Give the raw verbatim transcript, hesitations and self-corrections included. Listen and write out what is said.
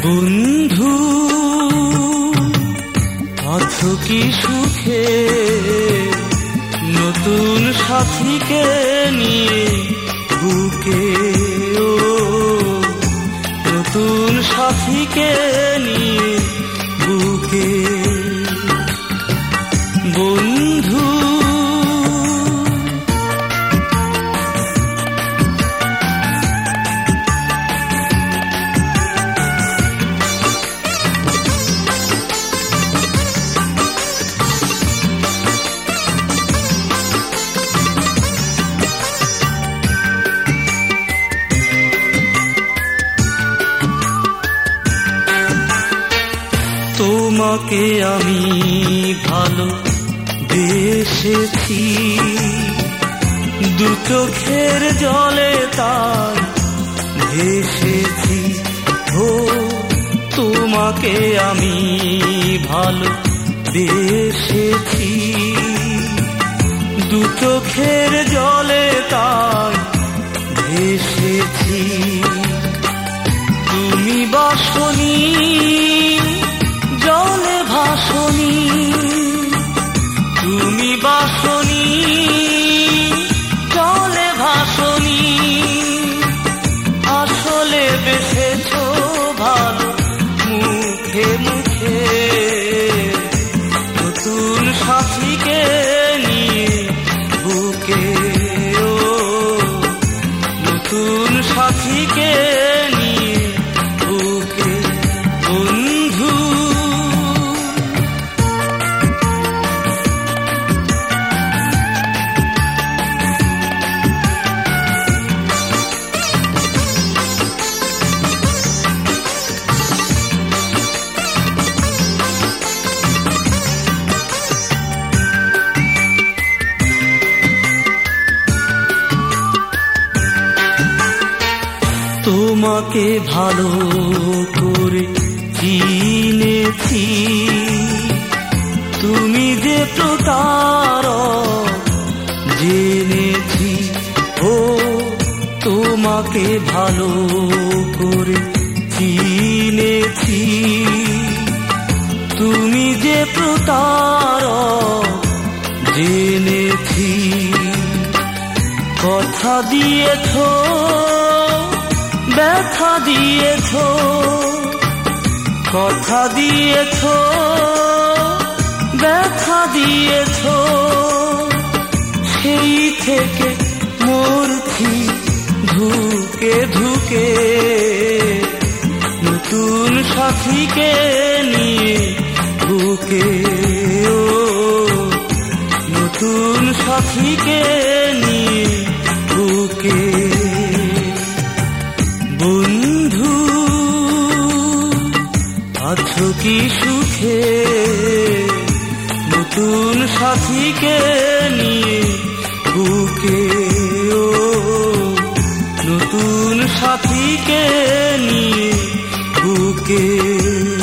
বন্ধু আছো কি সুখে নতুন সাথীকে নিয়ে বুকে, ও নতুন সাথীকে নিয়ে বুকে। বন্ধু তোমাকে আমি ভালো বেসেছি, দু চোখের জলে তাই ভেসেছি। ও তোমাকে আমি ভালো বেসেছি, দু চোখের জলে তাই ভেসেছি। তুমি বাসনি জলে ভাসনি, তুমি বাসনি জলে ভাসনি, আসলে বেসেছ ভালো মুখে মুখে। নতুন সাথীকে নিয়ে বুকে, ও নতুন সাথীকে নিয়ে বুকে। বন্ধু তোমাকে ভালো করে চিনেছি, তুমি যে প্রতারক জেনেছি। ও তোমাকে ভালো করে চিনেছি, তুমি যে প্রতারক জেনেছি। কথা দিয়েছ ব্যথা দিয়েছ, কথা দিয়েছ ব্যথা দিয়েছ, সেই থেকে মরছি ধুকে ধুকে। নতুন সাথীকে নিয়ে বুকে, ও নতুন সাথীকে নিয়ে বুকে। বন্ধু আছো কি সুখে নতুন সাথীকে নিয়ে বুকে, ও নতুন সাথীকে নিয়ে বুকে।